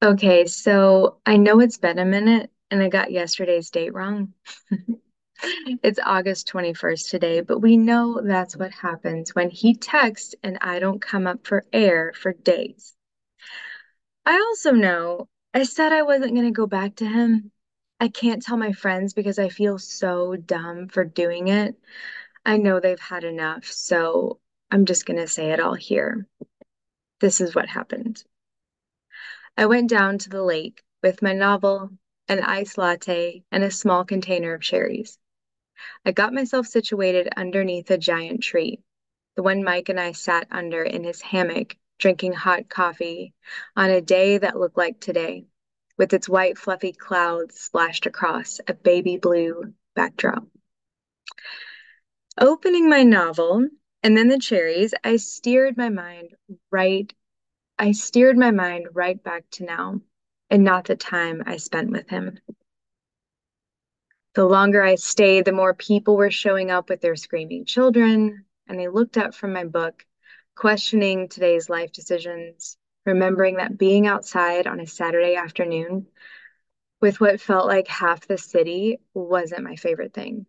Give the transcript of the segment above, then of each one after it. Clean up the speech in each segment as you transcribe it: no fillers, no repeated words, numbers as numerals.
Okay, so I know it's been a minute and I got yesterday's date wrong. It's August 21st today, but we know that's what happens when he texts and I don't come up for air for days. I also know I said I wasn't going to go back to him. I can't tell my friends because I feel so dumb for doing it. I know they've had enough, so I'm just going to say it all here. This is what happened. I went down to the lake with my novel, an iced latte, and a small container of cherries. I got myself situated underneath a giant tree, the one Mike and I sat under in his hammock, drinking hot coffee on a day that looked like today, with its white, fluffy clouds splashed across a baby blue backdrop. Opening my novel and then the cherries, right I steered my mind right back to now and not the time I spent with him. The longer I stayed, the more people were showing up with their screaming children, and I looked up from my book, questioning today's life decisions, remembering that being outside on a Saturday afternoon with what felt like half the city wasn't my favorite thing.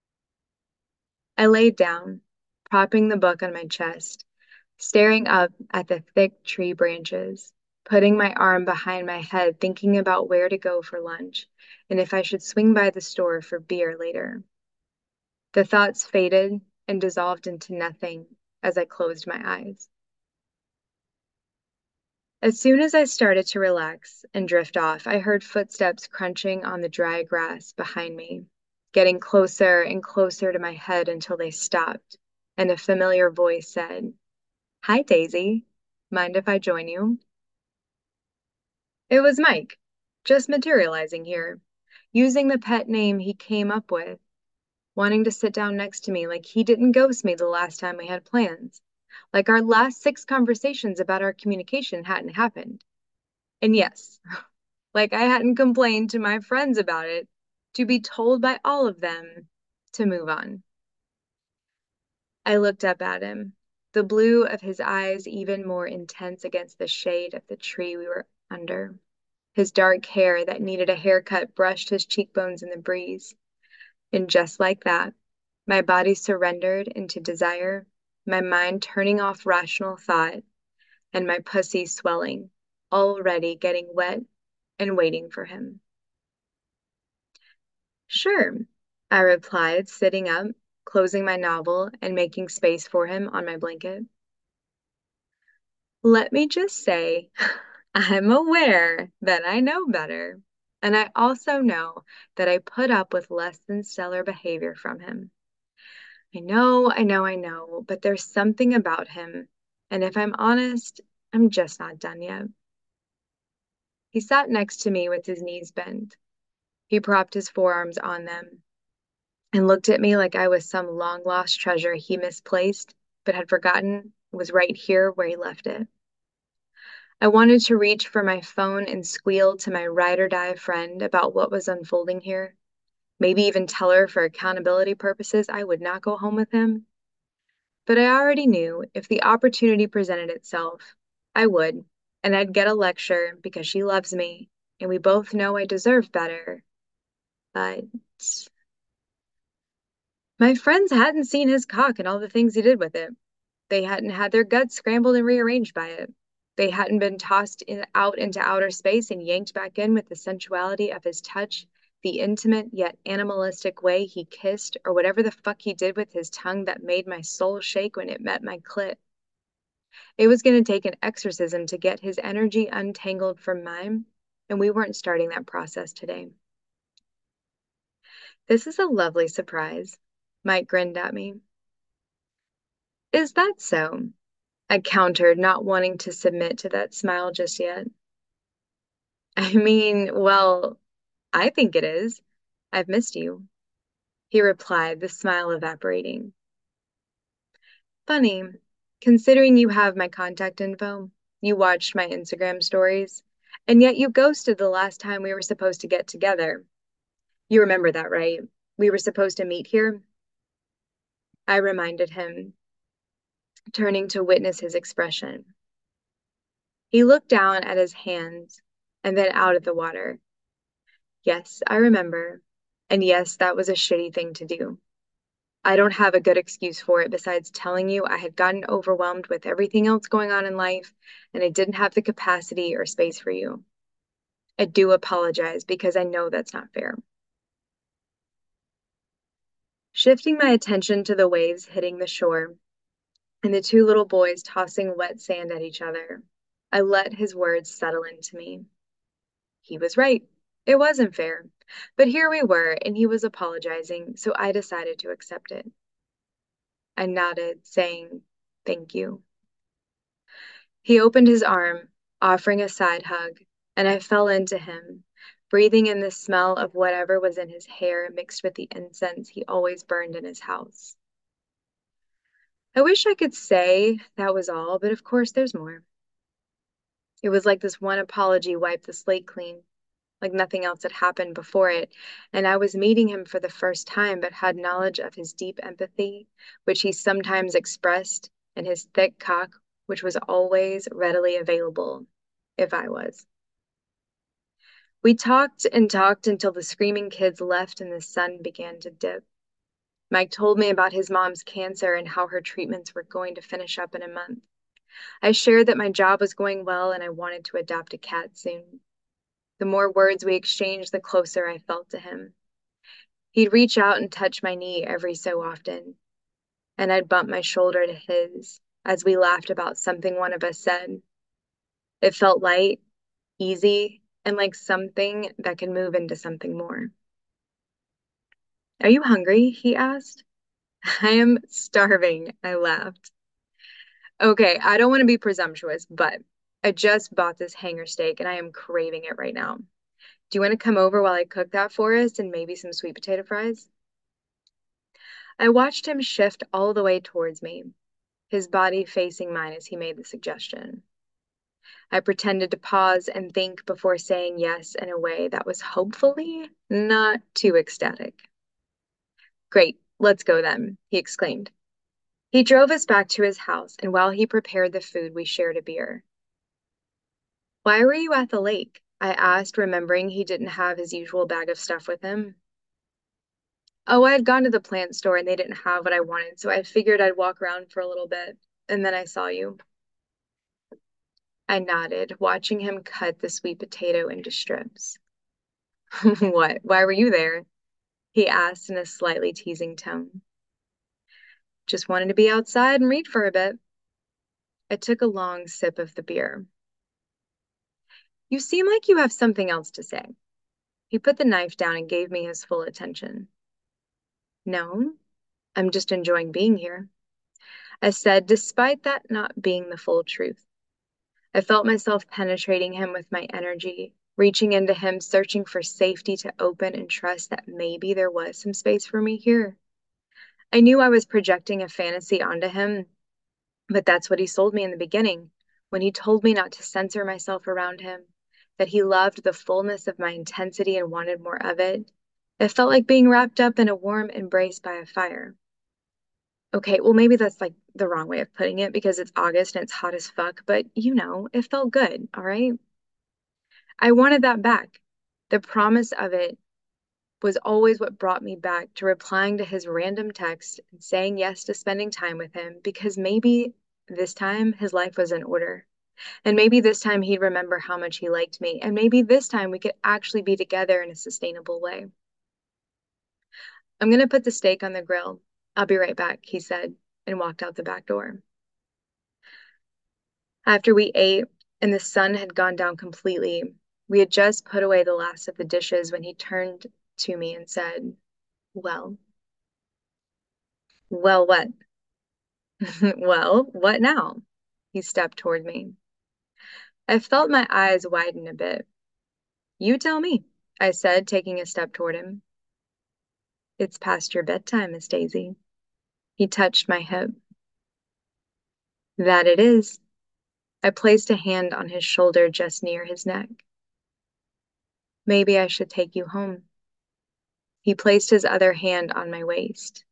I laid down, propping the book on my chest, staring up at the thick tree branches, putting my arm behind my head, thinking about where to go for lunch and if I should swing by the store for beer later. The thoughts faded and dissolved into nothing as I closed my eyes. As soon as I started to relax and drift off, I heard footsteps crunching on the dry grass behind me, getting closer and closer to my head until they stopped, and a familiar voice said, "Hi, Daisy. Mind if I join you?" It was Mike, just materializing here, using the pet name he came up with, wanting to sit down next to me like he didn't ghost me the last time we had plans, like our last six conversations about our communication hadn't happened. And yes, like I hadn't complained to my friends about it, to be told by all of them to move on. I looked up at him, the blue of his eyes even more intense against the shade of the tree we were under. His dark hair that needed a haircut brushed his cheekbones in the breeze. And just like that, my body surrendered into desire, my mind turning off rational thought, and my pussy swelling, already getting wet and waiting for him. Sure, I replied, sitting up, closing my novel, and making space for him on my blanket. Let me just say, I'm aware that I know better, and I also know that I put up with less than stellar behavior from him. I know, but there's something about him, and if I'm honest, I'm just not done yet. He sat next to me with his knees bent. He propped his forearms on them and looked at me like I was some long lost treasure he misplaced, but had forgotten was right here where he left it. I wanted to reach for my phone and squeal to my ride or die friend about what was unfolding here. Maybe even tell her for accountability purposes I would not go home with him. But I already knew if the opportunity presented itself, I would, and I'd get a lecture because she loves me, and we both know I deserve better. But my friends hadn't seen his cock and all the things he did with it. They hadn't had their guts scrambled and rearranged by it. They hadn't been out into outer space and yanked back in with the sensuality of his touch, the intimate yet animalistic way he kissed, or whatever the fuck he did with his tongue that made my soul shake when it met my clit. It was going to take an exorcism to get his energy untangled from mine, and we weren't starting that process today. This is a lovely surprise. Mike grinned at me. Is that so? I countered, not wanting to submit to that smile just yet. I mean, well, I think it is. I've missed you, he replied, the smile evaporating. Funny, considering you have my contact info, you watched my Instagram stories, and yet you ghosted the last time we were supposed to get together. You remember that, right? We were supposed to meet here. I reminded him, turning to witness his expression. He looked down at his hands, and then out of the water. Yes, I remember. And yes, that was a shitty thing to do. I don't have a good excuse for it besides telling you I had gotten overwhelmed with everything else going on in life and I didn't have the capacity or space for you. I do apologize because I know that's not fair. Shifting my attention to the waves hitting the shore and the two little boys tossing wet sand at each other, I let his words settle into me. He was right. It wasn't fair. But here we were, and he was apologizing, so I decided to accept it. I nodded, saying, "Thank you." He opened his arm, offering a side hug, and I fell into him, breathing in the smell of whatever was in his hair mixed with the incense he always burned in his house. I wish I could say that was all, but of course there's more. It was like this one apology wiped the slate clean, like nothing else had happened before it, and I was meeting him for the first time, but had knowledge of his deep empathy, which he sometimes expressed, and his thick cock, which was always readily available if I was. We talked and talked until the screaming kids left and the sun began to dip. Mike told me about his mom's cancer and how her treatments were going to finish up in a month. I shared that my job was going well and I wanted to adopt a cat soon. The more words we exchanged, the closer I felt to him. He'd reach out and touch my knee every so often, and I'd bump my shoulder to his as we laughed about something one of us said. It felt light, easy, and like something that could move into something more. Are you hungry? He asked. I am starving, I laughed. Okay, I don't want to be presumptuous, but I just bought this hanger steak and I am craving it right now. Do you want to come over while I cook that for us and maybe some sweet potato fries? I watched him shift all the way towards me, his body facing mine as he made the suggestion. I pretended to pause and think before saying yes in a way that was hopefully not too ecstatic. Great, let's go then, he exclaimed. He drove us back to his house, and while he prepared the food, we shared a beer. Why were you at the lake? I asked, remembering he didn't have his usual bag of stuff with him. Oh, I had gone to the plant store and they didn't have what I wanted, so I figured I'd walk around for a little bit, and then I saw you. I nodded, watching him cut the sweet potato into strips. What? Why were you there? He asked in a slightly teasing tone. Just wanted to be outside and read for a bit. I took a long sip of the beer. You seem like you have something else to say. He put the knife down and gave me his full attention. No, I'm just enjoying being here, I said, despite that not being the full truth. I felt myself penetrating him with my energy, reaching into him, searching for safety to open and trust that maybe there was some space for me here. I knew I was projecting a fantasy onto him, but that's what he sold me in the beginning, when he told me not to censor myself around him, that he loved the fullness of my intensity and wanted more of it. It felt like being wrapped up in a warm embrace by a fire. Okay, well, maybe that's like the wrong way of putting it because it's August and it's hot as fuck, but it felt good, all right? I wanted that back. The promise of it was always what brought me back to replying to his random text and saying yes to spending time with him because maybe this time his life was in order. And maybe this time he'd remember how much he liked me. And maybe this time we could actually be together in a sustainable way. I'm going to put the steak on the grill. I'll be right back, he said, and walked out the back door. After we ate and the sun had gone down completely, we had just put away the last of the dishes when he turned to me and said, Well, well, what? Well, what now? He stepped toward me. I felt my eyes widen a bit. You tell me, I said, taking a step toward him. It's past your bedtime, Miss Daisy. He touched my hip. That it is. I placed a hand on his shoulder just near his neck. Maybe I should take you home. He placed his other hand on my waist.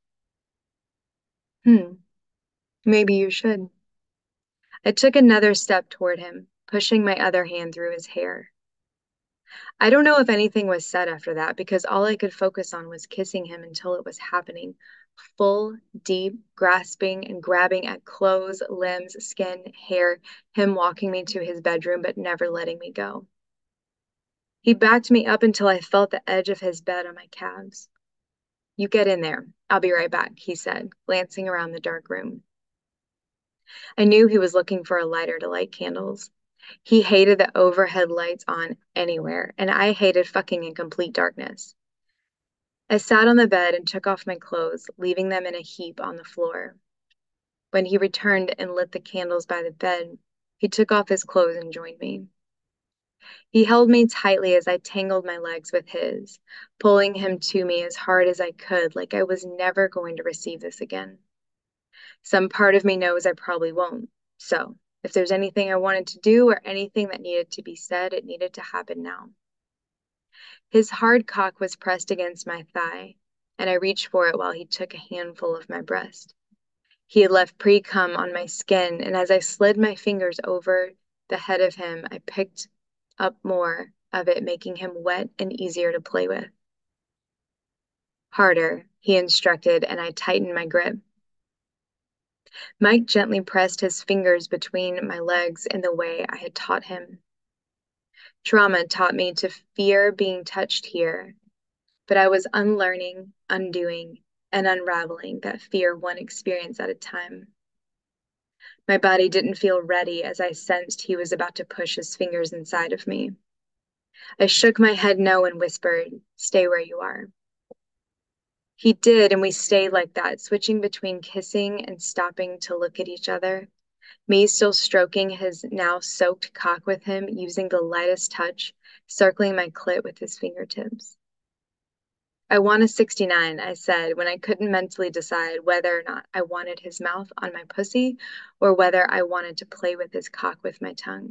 Maybe you should. I took another step toward him, pushing my other hand through his hair. I don't know if anything was said after that because all I could focus on was kissing him until it was happening. Full, deep, grasping and grabbing at clothes, limbs, skin, hair, him walking me to his bedroom but never letting me go. He backed me up until I felt the edge of his bed on my calves. You get in there. I'll be right back, he said, glancing around the dark room. I knew he was looking for a lighter to light candles. He hated the overhead lights on anywhere, and I hated fucking in complete darkness. I sat on the bed and took off my clothes, leaving them in a heap on the floor. When he returned and lit the candles by the bed, he took off his clothes and joined me. He held me tightly as I tangled my legs with his, pulling him to me as hard as I could, like I was never going to receive this again. Some part of me knows I probably won't. So, if there's anything I wanted to do or anything that needed to be said, it needed to happen now. His hard cock was pressed against my thigh, and I reached for it while he took a handful of my breast. He had left pre-cum on my skin, and as I slid my fingers over the head of him, I picked up more of it, making him wet and easier to play with. Harder, he instructed, and I tightened my grip. Mike gently pressed his fingers between my legs in the way I had taught him. Trauma taught me to fear being touched here, but I was unlearning, undoing, and unraveling that fear one experience at a time. My body didn't feel ready as I sensed he was about to push his fingers inside of me. I shook my head no and whispered, "Stay where you are." He did, and we stayed like that, switching between kissing and stopping to look at each other. Me still stroking his now soaked cock with him, using the lightest touch, circling my clit with his fingertips. I want a 69, I said, when I couldn't mentally decide whether or not I wanted his mouth on my pussy or whether I wanted to play with his cock with my tongue.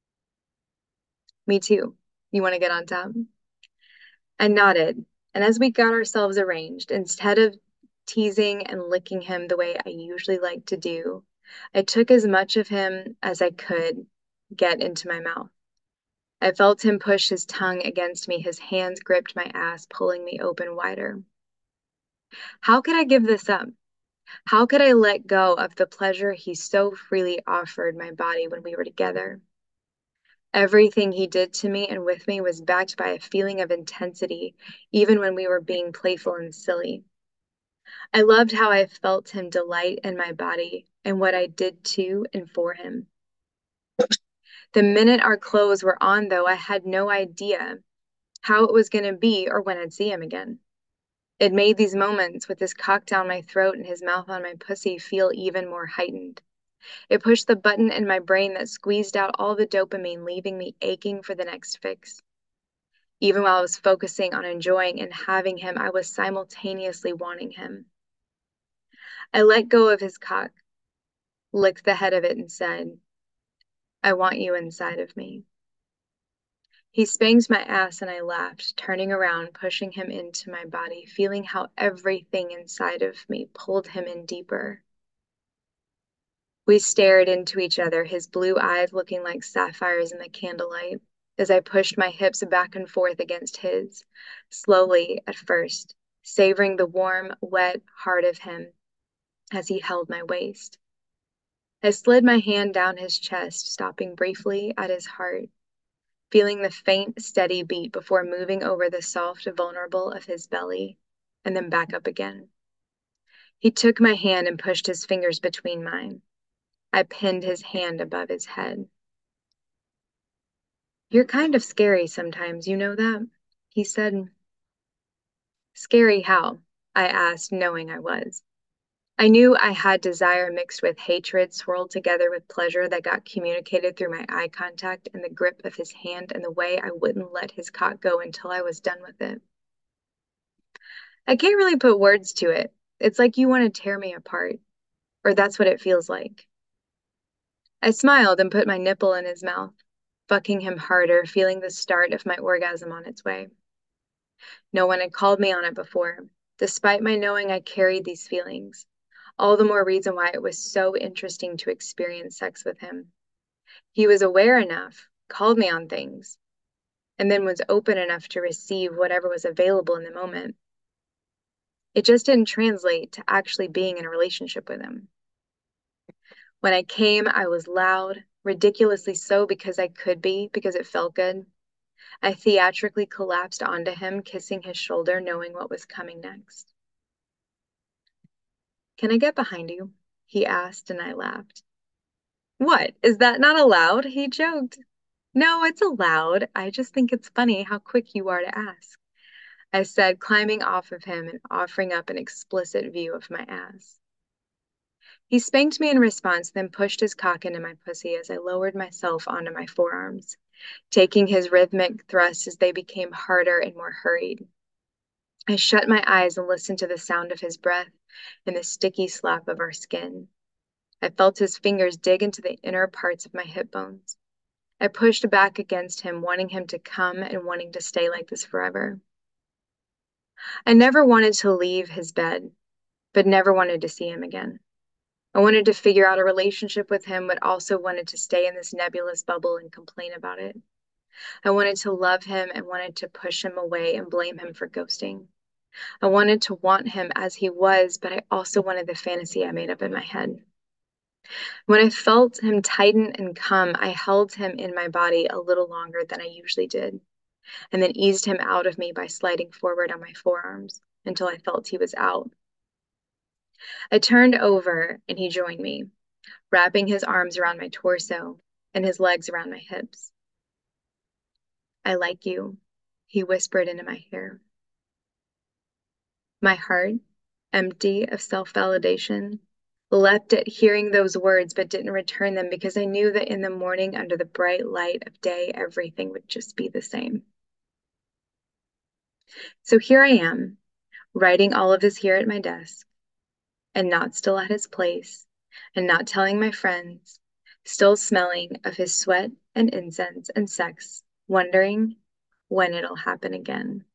Me too. You want to get on top? I nodded, and as we got ourselves arranged, instead of teasing and licking him the way I usually like to do, I took as much of him as I could get into my mouth. I felt him push his tongue against me, his hands gripped my ass, pulling me open wider. How could I give this up? How could I let go of the pleasure he so freely offered my body when we were together? Everything he did to me and with me was backed by a feeling of intensity, even when we were being playful and silly. I loved how I felt him delight in my body and what I did to and for him. The minute our clothes were on, though, I had no idea how it was going to be or when I'd see him again. It made these moments with his cock down my throat and his mouth on my pussy feel even more heightened. It pushed the button in my brain that squeezed out all the dopamine, leaving me aching for the next fix. Even while I was focusing on enjoying and having him, I was simultaneously wanting him. I let go of his cock, licked the head of it, and said, "I want you inside of me." He spanked my ass and I laughed, turning around, pushing him into my body, feeling how everything inside of me pulled him in deeper. We stared into each other, his blue eyes looking like sapphires in the candlelight, as I pushed my hips back and forth against his, slowly at first, savoring the warm, wet heart of him as he held my waist. I slid my hand down his chest, stopping briefly at his heart, feeling the faint, steady beat before moving over the soft, vulnerable of his belly, and then back up again. He took my hand and pushed his fingers between mine. I pinned his hand above his head. "You're kind of scary sometimes, you know that?" he said. "Scary how?" I asked, knowing I was. I knew I had desire mixed with hatred swirled together with pleasure that got communicated through my eye contact and the grip of his hand and the way I wouldn't let his cock go until I was done with it. I can't really put words to it. It's like you want to tear me apart, or that's what it feels like. I smiled and put my nipple in his mouth, fucking him harder, feeling the start of my orgasm on its way. No one had called me on it before, despite my knowing I carried these feelings. All the more reason why it was so interesting to experience sex with him. He was aware enough, called me on things, and then was open enough to receive whatever was available in the moment. It just didn't translate to actually being in a relationship with him. When I came, I was loud, ridiculously so because I could be, because it felt good. I theatrically collapsed onto him, kissing his shoulder, knowing what was coming next. Can I get behind you? He asked, and I laughed. What? Is that not allowed? He joked. No, it's allowed. I just think it's funny how quick you are to ask, I said, climbing off of him and offering up an explicit view of my ass. He spanked me in response, then pushed his cock into my pussy as I lowered myself onto my forearms, taking his rhythmic thrusts as they became harder and more hurried. I shut my eyes and listened to the sound of his breath and the sticky slap of our skin. I felt his fingers dig into the inner parts of my hip bones. I pushed back against him, wanting him to come and wanting to stay like this forever. I never wanted to leave his bed, but never wanted to see him again. I wanted to figure out a relationship with him, but also wanted to stay in this nebulous bubble and complain about it. I wanted to love him and wanted to push him away and blame him for ghosting. I wanted to want him as he was, but I also wanted the fantasy I made up in my head. When I felt him tighten and come, I held him in my body a little longer than I usually did, and then eased him out of me by sliding forward on my forearms until I felt he was out. I turned over and he joined me, wrapping his arms around my torso and his legs around my hips. I like you, he whispered into my hair. My heart, empty of self-validation, leapt at hearing those words but didn't return them because I knew that in the morning under the bright light of day, everything would just be the same. So here I am, writing all of this here at my desk, and not still at his place, and not telling my friends, still smelling of his sweat and incense and sex, wondering when it'll happen again.